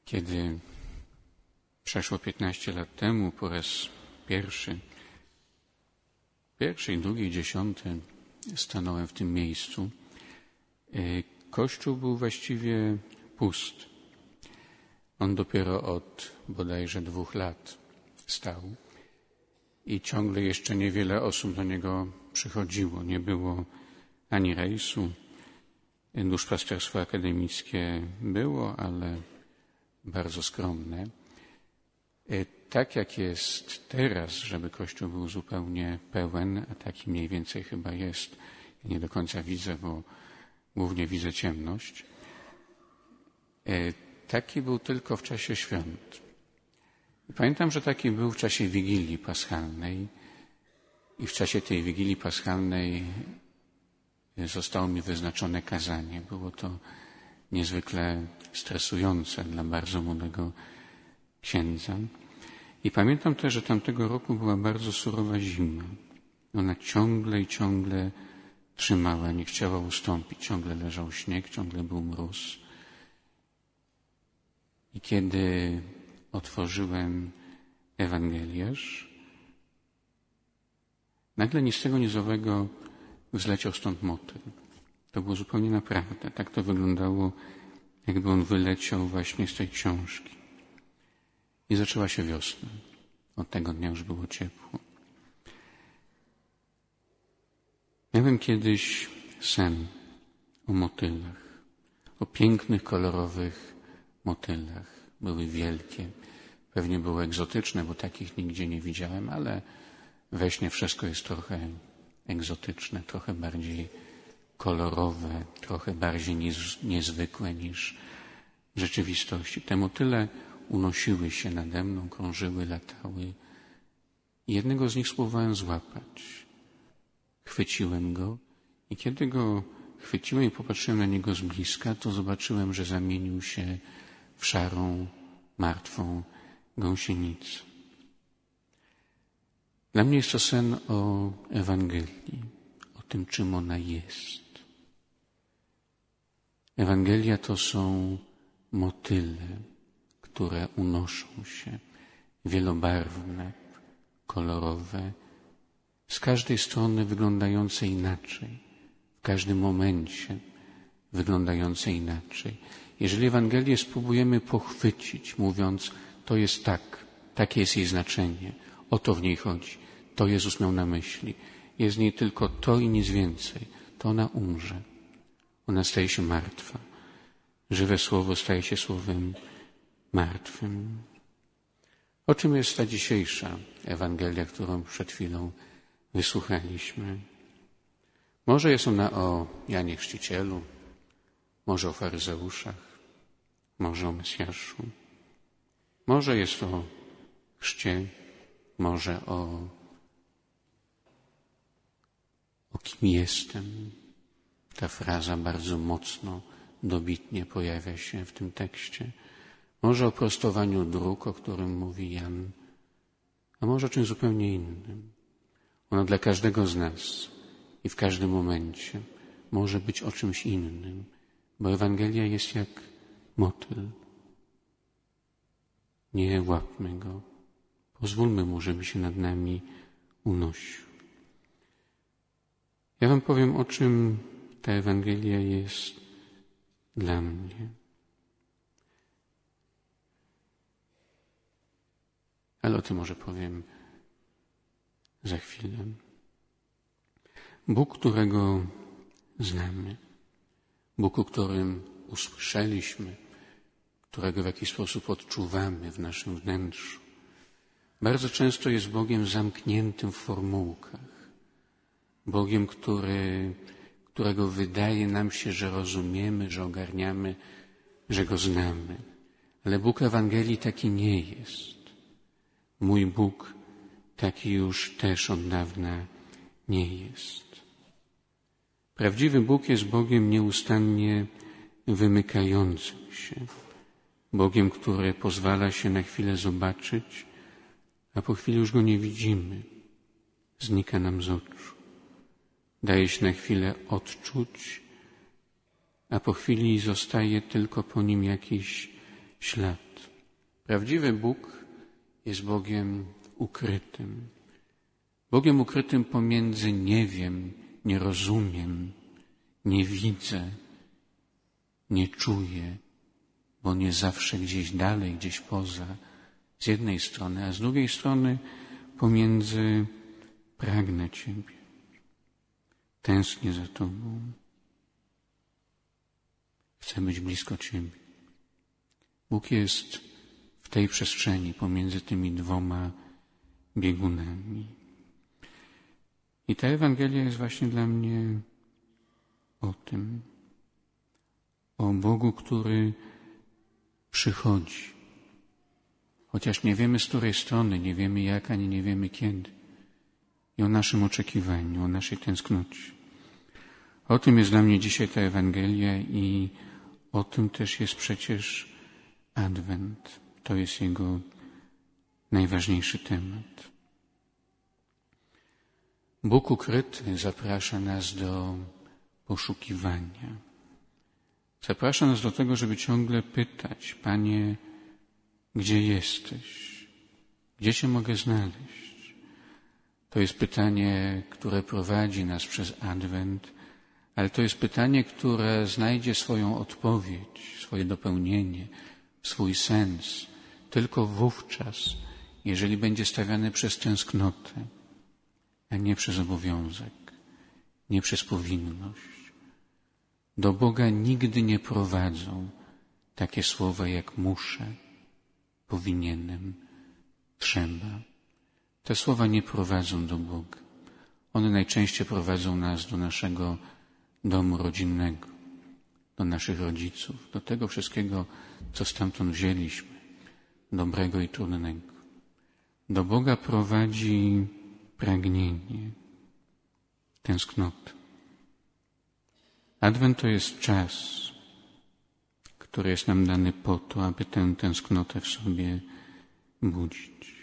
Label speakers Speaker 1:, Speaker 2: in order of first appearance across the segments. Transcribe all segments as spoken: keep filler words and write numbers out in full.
Speaker 1: Kiedy przeszło piętnaście lat temu po raz pierwszy, pierwszy i drugi, dziesiąty stanąłem w tym miejscu, kościół był właściwie pusty. On dopiero od bodajże dwóch lat stał i ciągle jeszcze niewiele osób do niego przychodziło. Nie było ani rejsu, duszpasterstwo akademickie było, ale bardzo skromne. Tak jak jest teraz, żeby Kościół był zupełnie pełen, a taki mniej więcej chyba jest, nie do końca widzę, bo głównie widzę ciemność, taki był tylko w czasie świąt. I pamiętam, że taki był w czasie Wigilii Paschalnej i w czasie tej Wigilii Paschalnej zostało mi wyznaczone kazanie. Było to niezwykle stresujące dla bardzo młodego księdza. I pamiętam też, że tamtego roku była bardzo surowa zima. Ona ciągle i ciągle trzymała, nie chciała ustąpić. Ciągle leżał śnieg, ciągle był mróz. I kiedy otworzyłem Ewangeliarz, nagle ni z tego ni z owego wzleciał stąd motyl. To było zupełnie naprawdę. Tak to wyglądało, jakby on wyleciał właśnie z tej książki. I zaczęła się wiosna. Od tego dnia już było ciepło. Miałem kiedyś sen o motylach, o pięknych, kolorowych motylach. Były wielkie, pewnie były egzotyczne, bo takich nigdzie nie widziałem, ale we śnie wszystko jest trochę egzotyczne, trochę bardziej kolorowe, trochę bardziej niez, niezwykłe niż w rzeczywistości. Te motyle unosiły się nade mną, krążyły, latały. I jednego z nich spróbowałem złapać. Chwyciłem go i kiedy go chwyciłem i popatrzyłem na niego z bliska, to zobaczyłem, że zamienił się w szarą, martwą gąsienicę. Dla mnie jest to sen o Ewangelii, o tym, czym ona jest. Ewangelia to są motyle, które unoszą się, wielobarwne, kolorowe, z każdej strony wyglądające inaczej, w każdym momencie wyglądające inaczej. Jeżeli Ewangelię spróbujemy pochwycić, mówiąc, to jest tak, takie jest jej znaczenie, o to w niej chodzi, to Jezus miał na myśli, jest w niej tylko to i nic więcej, to ona umrze. Ona staje się martwa. Żywe słowo staje się słowem martwym. O czym jest ta dzisiejsza Ewangelia, którą przed chwilą wysłuchaliśmy? Może jest ona o Janie Chrzcicielu, może o faryzeuszach, może o Mesjaszu, może jest o chrzcie, może o, o kim jestem. Ta fraza bardzo mocno, dobitnie pojawia się w tym tekście. Może o prostowaniu dróg, o którym mówi Jan, a może o czymś zupełnie innym. Ono dla każdego z nas i w każdym momencie może być o czymś innym, bo Ewangelia jest jak motyl. Nie łapmy go. Pozwólmy mu, żeby się nad nami unosił. Ja wam powiem, o czym ta Ewangelia jest dla mnie. Ale o tym może powiem za chwilę. Bóg, którego znamy, Bóg, o którym usłyszeliśmy, którego w jakiś sposób odczuwamy w naszym wnętrzu, bardzo często jest Bogiem zamkniętym w formułkach. Bogiem, który, którego wydaje nam się, że rozumiemy, że ogarniamy, że Go znamy. Ale Bóg Ewangelii taki nie jest. Mój Bóg taki już też od dawna nie jest. Prawdziwy Bóg jest Bogiem nieustannie wymykającym się. Bogiem, który pozwala się na chwilę zobaczyć, a po chwili już Go nie widzimy. Znika nam z oczu. Daje się na chwilę odczuć, a po chwili zostaje tylko po nim jakiś ślad. Prawdziwy Bóg jest Bogiem ukrytym. Bogiem ukrytym pomiędzy nie wiem, nie rozumiem, nie widzę, nie czuję, bo on jest zawsze gdzieś dalej, gdzieś poza, z jednej strony, a z drugiej strony pomiędzy pragnę Ciebie, tęsknię za Tobą, chcę być blisko Ciebie. Bóg jest w tej przestrzeni pomiędzy tymi dwoma biegunami. I ta Ewangelia jest właśnie dla mnie o tym, o Bogu, który przychodzi. Chociaż nie wiemy, z której strony, nie wiemy jak, ani nie wiemy kiedy. I o naszym oczekiwaniu, o naszej tęsknocie. O tym jest dla mnie dzisiaj ta Ewangelia i o tym też jest przecież Adwent. To jest jego najważniejszy temat. Bóg ukryty zaprasza nas do poszukiwania. Zaprasza nas do tego, żeby ciągle pytać: Panie, gdzie jesteś? Gdzie Cię mogę znaleźć? To jest pytanie, które prowadzi nas przez Adwent, ale to jest pytanie, które znajdzie swoją odpowiedź, swoje dopełnienie, swój sens tylko wówczas, jeżeli będzie stawiane przez tęsknotę, a nie przez obowiązek, nie przez powinność. Do Boga nigdy nie prowadzą takie słowa jak muszę, powinienem, trzeba. Te słowa nie prowadzą do Boga. One najczęściej prowadzą nas do naszego domu rodzinnego, do naszych rodziców, do tego wszystkiego, co stamtąd wzięliśmy, dobrego i trudnego. Do Boga prowadzi pragnienie, tęsknota. Adwent to jest czas, który jest nam dany po to, aby tę tęsknotę w sobie budzić.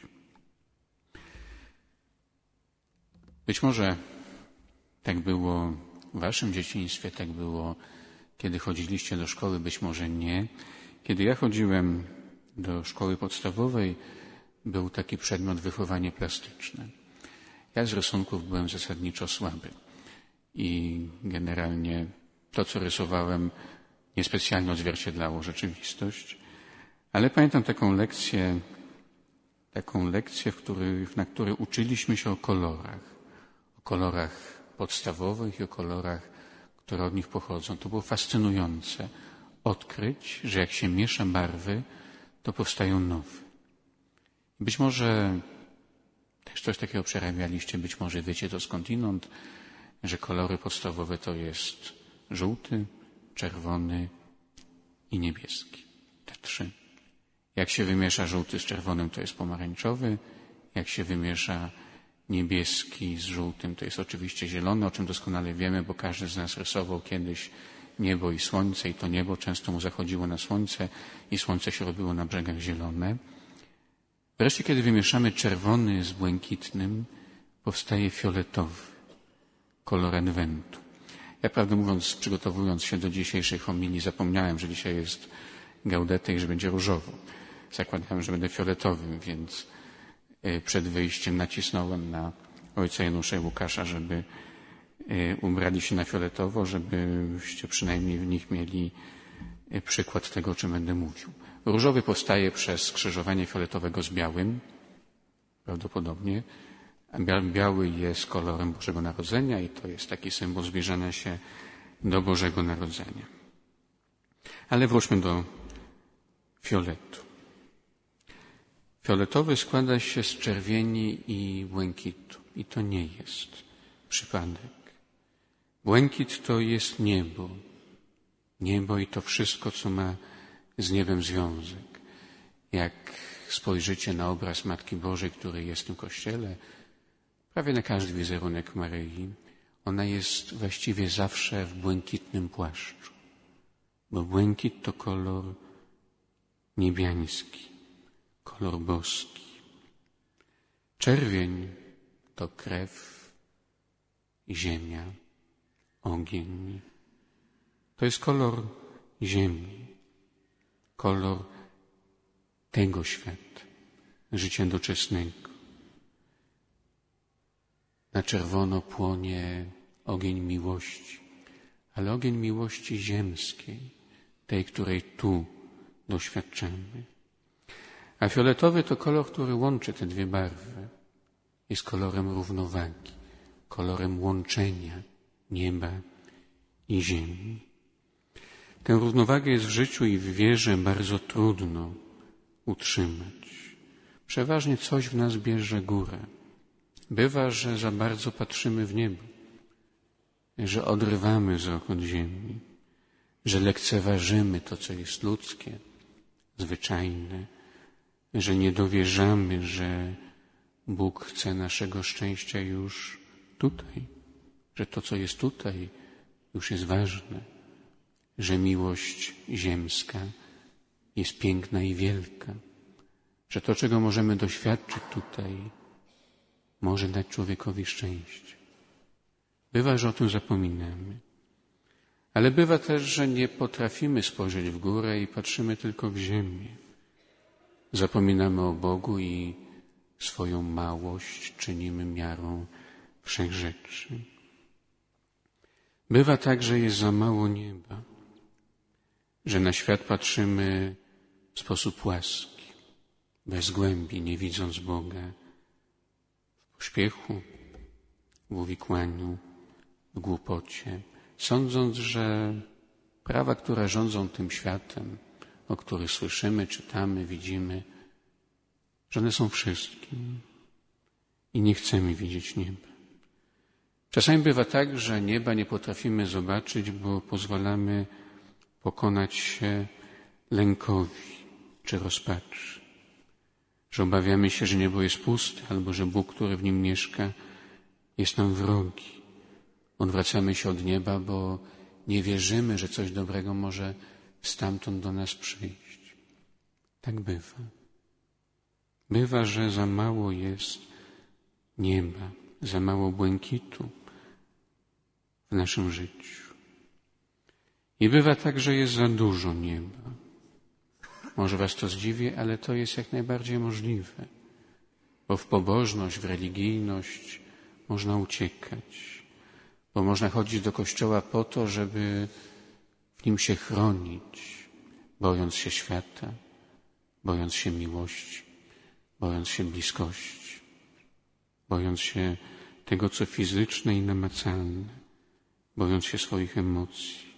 Speaker 1: Być może tak było w waszym dzieciństwie, tak było, kiedy chodziliście do szkoły, być może nie. Kiedy ja chodziłem do szkoły podstawowej, był taki przedmiot wychowanie plastyczne. Ja z rysunków byłem zasadniczo słaby i generalnie to, co rysowałem, niespecjalnie odzwierciedlało rzeczywistość, ale pamiętam taką lekcję, taką lekcję, w której, na której uczyliśmy się o kolorach, o kolorach podstawowych i o kolorach, które od nich pochodzą. To było fascynujące odkryć, że jak się miesza barwy, to powstają nowe. Być może też coś takiego przerabialiście, być może wiecie to skądinąd, że kolory podstawowe to jest żółty, czerwony i niebieski. Te trzy. Jak się wymiesza żółty z czerwonym, to jest pomarańczowy. Jak się wymiesza niebieski z żółtym, to jest oczywiście zielony, o czym doskonale wiemy, bo każdy z nas rysował kiedyś niebo i słońce i to niebo często mu zachodziło na słońce i słońce się robiło na brzegach zielone. Wreszcie, kiedy wymieszamy czerwony z błękitnym, powstaje fioletowy, kolor Adwentu. Ja, prawdę mówiąc, przygotowując się do dzisiejszej homilii, zapomniałem, że dzisiaj jest Gaudete i że będzie różowo. Zakładałem, że będę fioletowym, więc przed wyjściem nacisnąłem na ojca Janusza i Łukasza, żeby ubrali się na fioletowo, żebyście przynajmniej w nich mieli przykład tego, o czym będę mówił. Różowy powstaje przez skrzyżowanie fioletowego z białym, prawdopodobnie. Biały jest kolorem Bożego Narodzenia i to jest taki symbol zbliżania się do Bożego Narodzenia. Ale wróćmy do fioletu. Fioletowy składa się z czerwieni i błękitu. I to nie jest przypadek. Błękit to jest niebo. Niebo i to wszystko, co ma z niebem związek. Jak spojrzycie na obraz Matki Bożej, który jest w tym kościele, prawie na każdy wizerunek Maryi, ona jest właściwie zawsze w błękitnym płaszczu. Bo błękit to kolor niebiański, kolor boski. Czerwień to krew i ziemia, ogień. To jest kolor ziemi, kolor tego świata, życia doczesnego. Na czerwono płonie ogień miłości, ale ogień miłości ziemskiej, tej, której tu doświadczamy. A fioletowy to kolor, który łączy te dwie barwy. Jest kolorem równowagi, kolorem łączenia nieba i ziemi. Tę równowagę jest w życiu i w wierze bardzo trudno utrzymać. Przeważnie coś w nas bierze górę. Bywa, że za bardzo patrzymy w niebo, że odrywamy wzrok od ziemi, że lekceważymy to, co jest ludzkie, zwyczajne, że nie dowierzamy, że Bóg chce naszego szczęścia już tutaj, że to, co jest tutaj, już jest ważne, że miłość ziemska jest piękna i wielka, że to, czego możemy doświadczyć tutaj, może dać człowiekowi szczęście. Bywa, że o tym zapominamy, ale bywa też, że nie potrafimy spojrzeć w górę i patrzymy tylko w ziemię. Zapominamy o Bogu i swoją małość czynimy miarą wszech rzeczy. Bywa tak, że jest za mało nieba, że na świat patrzymy w sposób łaski, bez głębi, nie widząc Boga, w pośpiechu, w uwikłaniu, w głupocie, sądząc, że prawa, które rządzą tym światem, o których słyszymy, czytamy, widzimy, że one są wszystkim i nie chcemy widzieć nieba. Czasami bywa tak, że nieba nie potrafimy zobaczyć, bo pozwalamy pokonać się lękowi czy rozpaczy, że obawiamy się, że niebo jest puste albo że Bóg, który w nim mieszka, jest nam wrogi. Odwracamy się od nieba, bo nie wierzymy, że coś dobrego może stamtąd do nas przyjść. Tak bywa. Bywa, że za mało jest nieba, za mało błękitu w naszym życiu. I bywa tak, że jest za dużo nieba. Może was to zdziwi, ale to jest jak najbardziej możliwe, bo w pobożność, w religijność można uciekać, bo można chodzić do kościoła po to, żeby w nim się chronić, bojąc się świata, bojąc się miłości, bojąc się bliskości, bojąc się tego, co fizyczne i namacalne, bojąc się swoich emocji.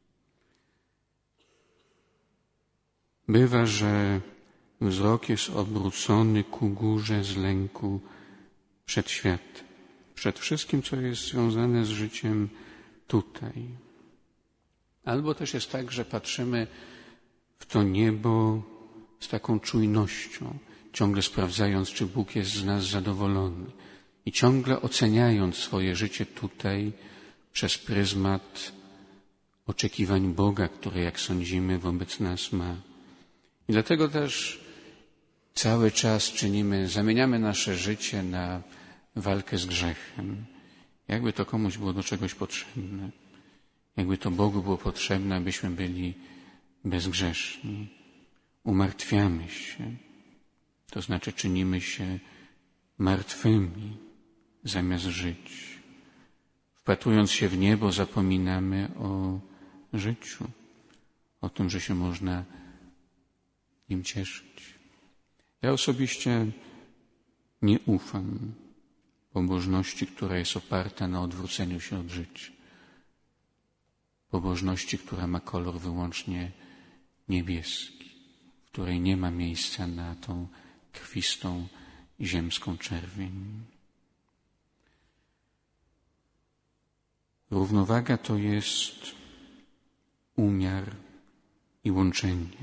Speaker 1: Bywa, że wzrok jest obrócony ku górze z lęku przed światem, przed wszystkim, co jest związane z życiem tutaj. Albo też jest tak, że patrzymy w to niebo z taką czujnością, ciągle sprawdzając, czy Bóg jest z nas zadowolony i ciągle oceniając swoje życie tutaj przez pryzmat oczekiwań Boga, które, jak sądzimy, wobec nas ma. I dlatego też cały czas czynimy, zamieniamy nasze życie na walkę z grzechem. Jakby to komuś było do czegoś potrzebne. Jakby to Bogu było potrzebne, abyśmy byli bezgrzeszni. Umartwiamy się. To znaczy czynimy się martwymi zamiast żyć. Wpatrując się w niebo, zapominamy o życiu, o tym, że się można nim cieszyć. Ja osobiście nie ufam pobożności, która jest oparta na odwróceniu się od życia. Pobożności, która ma kolor wyłącznie niebieski, w której nie ma miejsca na tą krwistą ziemską czerwień. Równowaga to jest umiar i łączenie.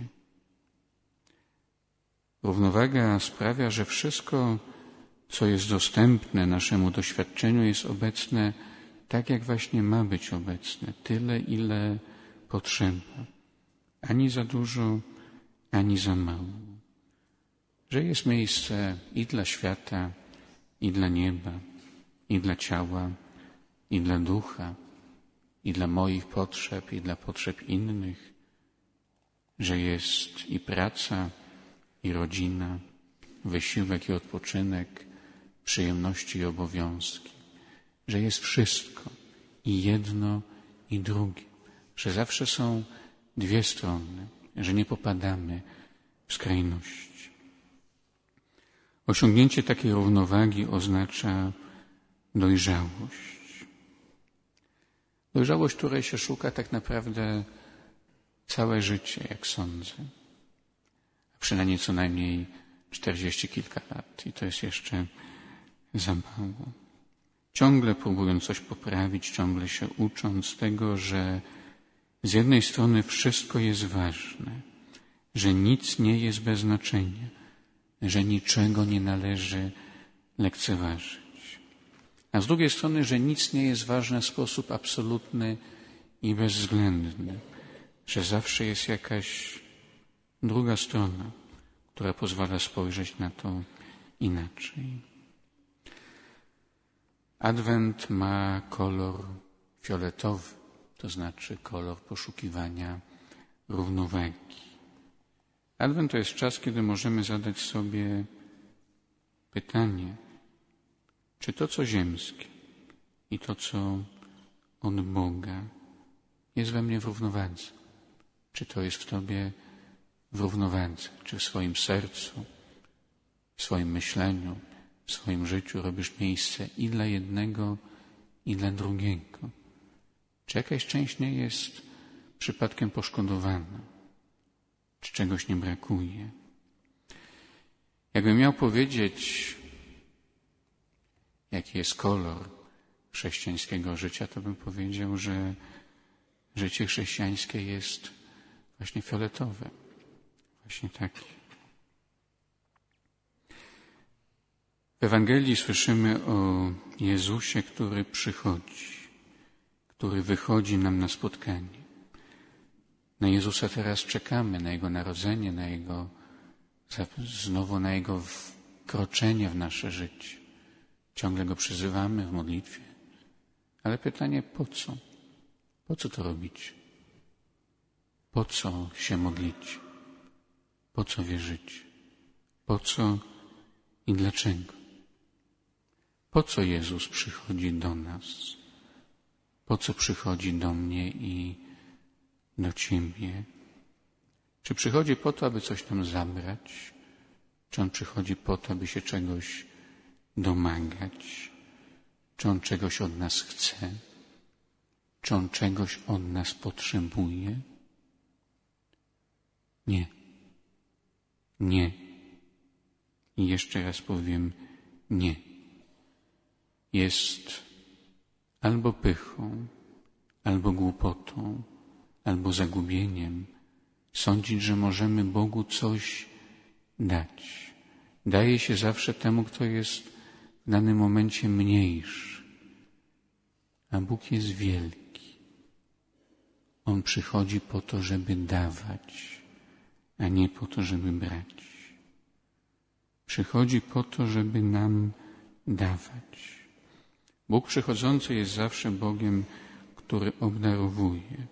Speaker 1: Równowaga sprawia, że wszystko, co jest dostępne naszemu doświadczeniu, jest obecne tak, jak właśnie ma być obecne. Tyle, ile potrzeba. Ani za dużo, ani za mało. Że jest miejsce i dla świata, i dla nieba, i dla ciała, i dla ducha, i dla moich potrzeb, i dla potrzeb innych. Że jest i praca, i rodzina, wysiłek i odpoczynek, przyjemności i obowiązki, że jest wszystko, i jedno, i drugie, że zawsze są dwie strony, że nie popadamy w skrajności. Osiągnięcie takiej równowagi oznacza dojrzałość. Dojrzałość, której się szuka tak naprawdę całe życie, jak sądzę. A przynajmniej co najmniej czterdzieści kilka lat. I to jest jeszcze za mało. Ciągle próbując coś poprawić, ciągle się ucząc tego, że z jednej strony wszystko jest ważne, że nic nie jest bez znaczenia, że niczego nie należy lekceważyć. A z drugiej strony, że nic nie jest ważne w sposób absolutny i bezwzględny, że zawsze jest jakaś druga strona, która pozwala spojrzeć na to inaczej. Adwent ma kolor fioletowy, to znaczy kolor poszukiwania równowagi. Adwent to jest czas, kiedy możemy zadać sobie pytanie, czy to, co ziemskie i to, co od Boga, jest we mnie w równowadze? Czy to jest w Tobie w równowadze? Czy w swoim sercu, w swoim myśleniu, w swoim życiu robisz miejsce i dla jednego, i dla drugiego? Czy jakaś część nie jest przypadkiem poszkodowana? Czy czegoś nie brakuje? Jakbym miał powiedzieć, jaki jest kolor chrześcijańskiego życia, to bym powiedział, że życie chrześcijańskie jest właśnie fioletowe. Właśnie takie. W Ewangelii słyszymy o Jezusie, który przychodzi, który wychodzi nam na spotkanie. Na Jezusa teraz czekamy, na Jego narodzenie, na Jego, znowu na Jego wkroczenie w nasze życie. Ciągle Go przyzywamy w modlitwie. Ale pytanie, po co? Po co to robić? Po co się modlić? Po co wierzyć? Po co i dlaczego? Po co Jezus przychodzi do nas? Po co przychodzi do mnie i do Ciebie? Czy przychodzi po to, aby coś nam zabrać? Czy On przychodzi po to, aby się czegoś domagać? Czy On czegoś od nas chce? Czy On czegoś od nas potrzebuje? Nie. Nie. I jeszcze raz powiem nie. Jest albo pychą, albo głupotą, albo zagubieniem sądzić, że możemy Bogu coś dać. Daje się zawsze temu, kto jest w danym momencie mniejszy. A Bóg jest wielki. On przychodzi po to, żeby dawać, a nie po to, żeby brać. Przychodzi po to, żeby nam dawać. Bóg przychodzący jest zawsze Bogiem, który obdarowuje.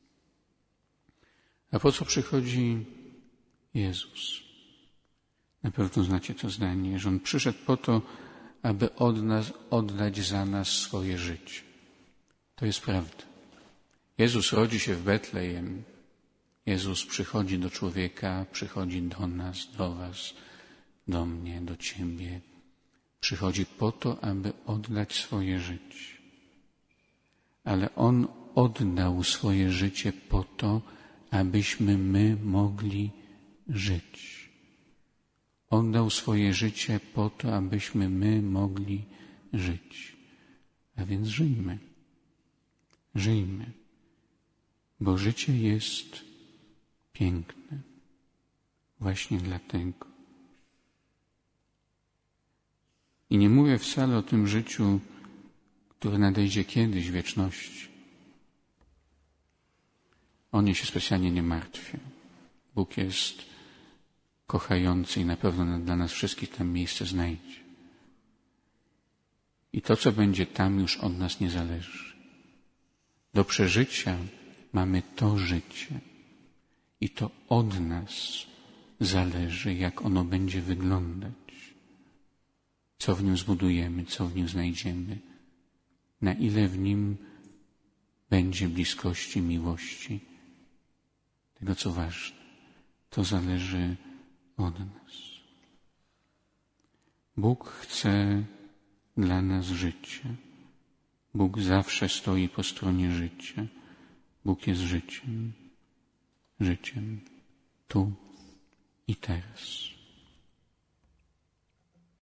Speaker 1: A po co przychodzi Jezus? Na pewno znacie to zdanie, że On przyszedł po to, aby od nas oddać za nas swoje życie. To jest prawda. Jezus rodzi się w Betlejem. Jezus przychodzi do człowieka, przychodzi do nas, do was, do mnie, do Ciebie. Przychodzi po to, aby oddać swoje życie. Ale On oddał swoje życie po to, abyśmy my mogli żyć. Oddał swoje życie po to, abyśmy my mogli żyć. A więc żyjmy. Żyjmy. Bo życie jest piękne. Właśnie dlatego. I nie mówię wcale o tym życiu, które nadejdzie kiedyś w wieczności. O nie się specjalnie nie martwię. Bóg jest kochający i na pewno dla nas wszystkich tam miejsce znajdzie. I to, co będzie tam, już od nas nie zależy. Do przeżycia mamy to życie. I to od nas zależy, jak ono będzie wyglądać. Co w nim zbudujemy, co w nim znajdziemy, na ile w nim będzie bliskości, miłości, tego co ważne. To zależy od nas. Bóg chce dla nas życia. Bóg zawsze stoi po stronie życia. Bóg jest życiem, życiem tu i teraz.